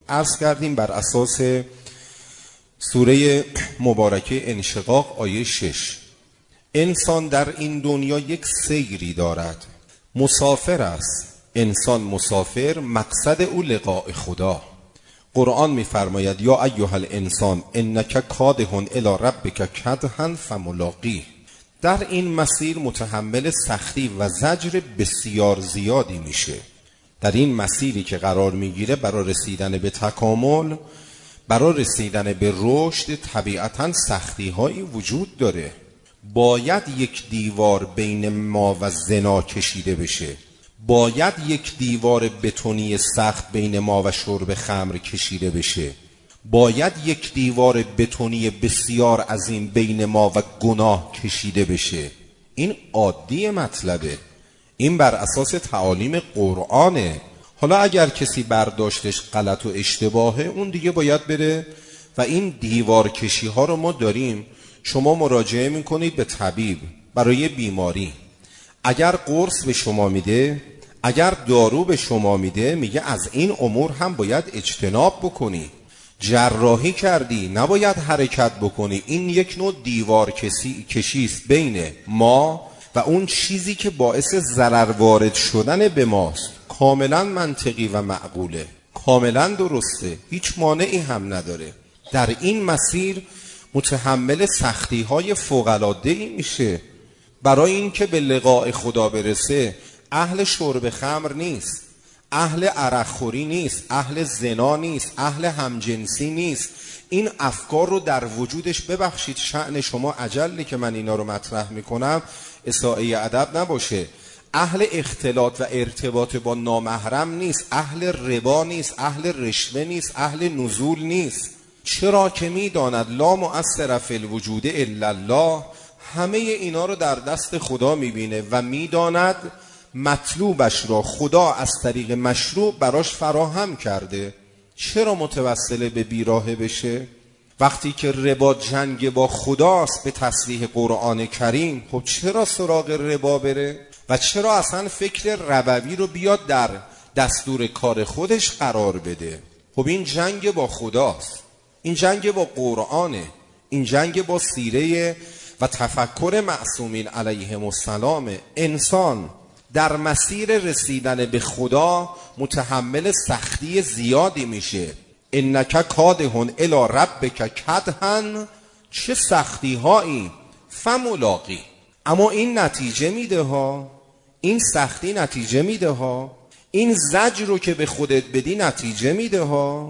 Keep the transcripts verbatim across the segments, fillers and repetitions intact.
عرض کردیم بر اساس سوره مبارکه انشقاق آیه شش. انسان در این دنیا یک سیری دارد، مسافر است. انسان مسافر، مقصد او لقاء خدا. قرآن می‌فرماید یا ایها الانسان انک کادح الی ربک کدحا فملاقیه. در این مسیر متحمل سختی و زجر بسیار زیادی میشه. در این مسیری که قرار میگیره برای رسیدن به تکامل، برای رسیدن به رشد، طبیعتاً سختی هایی وجود داره. باید یک دیوار بین ما و زنا کشیده بشه، باید یک دیوار بتونی سخت بین ما و شرب خمر کشیده بشه، باید یک دیوار بتونی بسیار عظیم بین ما و گناه کشیده بشه. این عادی مطلبه، این بر اساس تعالیم قرآنه. حالا اگر کسی برداشتش غلط و اشتباهه، اون دیگه باید بره و این دیوار کشی ها رو ما داریم. شما مراجعه میکنید به طبیب برای بیماری، اگر قرص به شما میده، اگر دارو به شما میده، میگه از این امور هم باید اجتناب بکنی. جراحی کردی نباید حرکت بکنی. این یک نوع دیوار کشیست بین ما و اون چیزی که باعث ضرر وارد شدن به ماست. کاملا منطقی و معقوله، کاملا درسته، هیچ مانعی هم نداره. در این مسیر متحمل سختی های فوق‌العاده‌ای میشه. برای این که به لقاء خدا برسه اهل شرب خمر نیست، اهل عرق خوری نیست، اهل زنا نیست، اهل همجنسی نیست. این افکار رو در وجودش، ببخشید شأن شما عجله که من اینا رو مطرح میکنم، اساءه ادب نباشه، اهل اختلاط و ارتباط با نامحرم نیست، اهل ربا نیست، اهل رشوه نیست، اهل نزول نیست. چرا که میداند لا مؤثر فی الوجود الا الله. همه اینا رو در دست خدا میبینه و میداند مطلوبش را خدا از طریق مشروع براش فراهم کرده. چرا متوسل به بیراهه بشه؟ وقتی که ربا جنگ با خداست به تصریح قرآن کریم، خب چرا سراغ ربا بره؟ و چرا اصلا فکر ربوی رو بیاد در دستور کار خودش قرار بده؟ خب این جنگ با خداست، این جنگ با قرآنه، این جنگ با سیره و تفکر معصومین علیهم السلام. انسان در مسیر رسیدن به خدا متحمل سختی زیادی میشه. انک کادح الی ربک کدحا، چه سختی هایی، فملاقی. اما این نتیجه میده ها، این سختی نتیجه میده ها، این زجر رو که به خودت بدی نتیجه میده ها.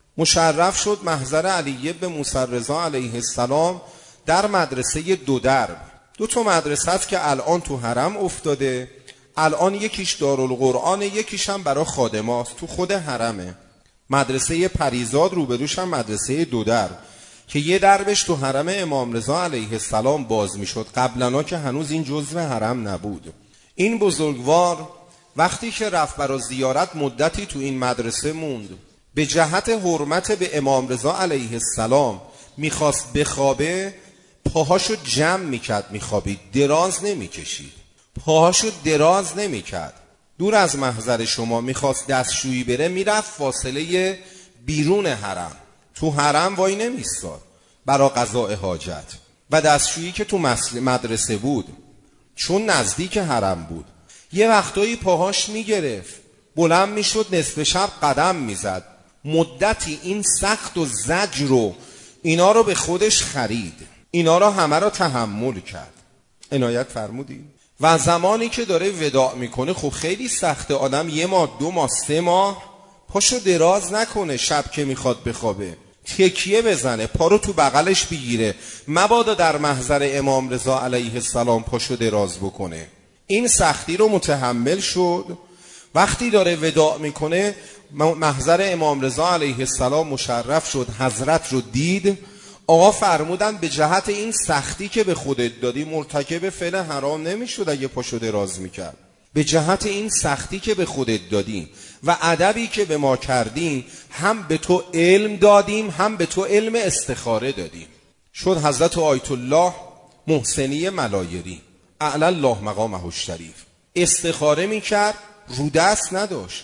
مشرف شد محضر علی بن موسی رضا علیه السلام در مدرسه دو درب. دو تا مدرسه است که الان تو حرم افتاده. الان یکیش دارالقرآن، یکیش هم برای خادمات تو خود حرمه. مدرسه پریزاد روبروش هم مدرسه دو درب که یه دربش تو حرم امام رضا علیه السلام باز میشد، قبلنا که هنوز این جزو حرم نبود. این بزرگوار وقتی که رفت برای زیارت مدتی تو این مدرسه موند. به جهت حرمت به امام رضا علیه السلام میخواست بخوابه، پاهاشو جمع میکرد میخوابید، دراز نمیکشید، پاهاشو دراز نمیکرد. دور از محضر شما میخواست دستشویی بره، میرفت فاصله بیرون حرم، تو حرم وای نمیستاد برای قضاء حاجت. و دستشویی که تو مدرسه بود چون نزدیک حرم بود، یه وقتایی پاهاش میگرفت، بلند میشد نصف شب قدم میزد. مدتی این سخت و زجر رو اینا رو به خودش خرید، اینا رو همه رو تحمل کرد. عنایت فرمودی؟ و زمانی که داره وداع میکنه خب خیلی سخته. آدم یه ماه، دو ماه، سه ماه پاشو دراز نکنه، شب که میخواد بخوابه تکیه بزنه، پا رو تو بغلش بگیره، مبادا در محضر امام رضا علیه السلام پاشو دراز بکنه. این سختی رو متحمل شد. وقتی داره وداع میکنه محضر امام رضا علیه السلام مشرف شد، حضرت رو دید. آقا فرمودن به جهت این سختی که به خودت دادی مرتکب فعل حرام نمیشد اگه پاشو دراز میکرد. به جهت این سختی که به خودت دادی و ادبی که به ما کردی، هم به تو علم دادیم، هم به تو علم استخاره دادیم. شد حضرت آیت الله محسنی ملایری اعلی الله مقامه الشریف استخاره میکرد، رو دست نداشت.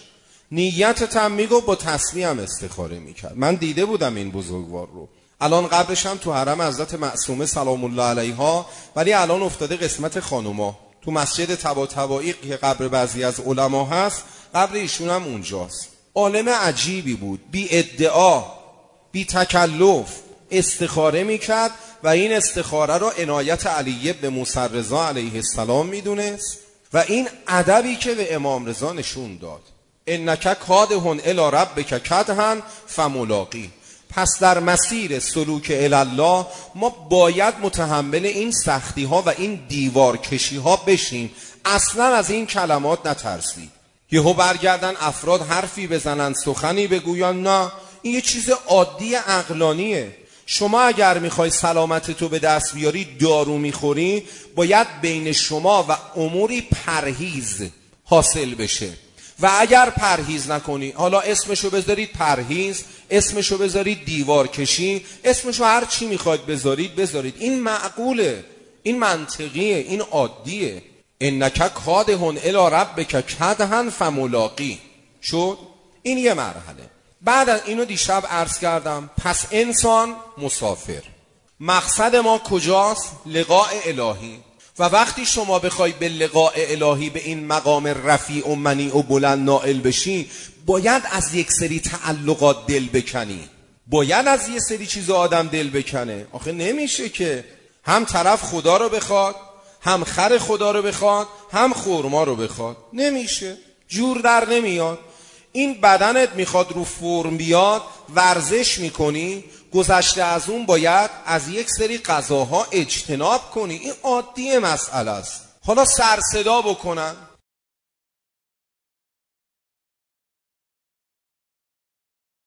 نیت تم میگو با تسمیه هم استخاره میکرد. من دیده بودم این بزرگوار رو. الان قبرش هم تو حرم حضرت معصومه سلام الله علیها، ولی الان افتاده قسمت خانوما. تو مسجد طباطبایی که قبر بعضی از علما هست، قبر ایشون هم اونجاست. عالم عجیبی بود، بی ادعا، بی تکلف استخاره میکرد و این استخاره را عنایت علی بن موسی رضا علیه السلام میدونست و این ادبی که به امام رضا نشون داد. انک کادح الی ربک کدحا فملاقی. پس در مسیر سلوک الی الله ما باید متحمل این سختی ها و این دیوار کشی ها بشیم. اصلا از این کلمات نترسید. یهو برگردن افراد حرفی بزنن، سخنی بگویان، نه، این یه چیز عادی عقلانیه. شما اگر میخوای سلامت تو به دست بیاری، دارو میخوری، باید بین شما و اموری پرهیز حاصل بشه و اگر پرهیز نکنی، حالا اسمشو بذارید پرهیز، اسمشو بذارید دیوار کشی، اسمشو هر چی میخواید بذارید بذارید، این معقوله، این منطقیه، این عادیه. انک کادح الی ربک کدحا فملاقی شد. این یه مرحله. بعد از اینو دیشب عرض کردم، پس انسان مسافر. مقصد ما کجاست؟ لقاء الهی. و وقتی شما بخوای به لقاء الهی، به این مقام رفیع و منیع و بلند نائل بشی، باید از یک سری تعلقات دل بکنی، باید از یه سری چیز آدم دل بکنه. آخه نمیشه که هم طرف خدا رو بخواد، هم خر خدا رو بخواد، هم خورما رو بخواد. نمیشه، جور در نمیاد. این بدنت میخواد رو فرم بیاد، ورزش میکنی، گذشته از اون باید از یک سری غذاها اجتناب کنی. این عادی مسئله است. حالا سر صدا بکنن،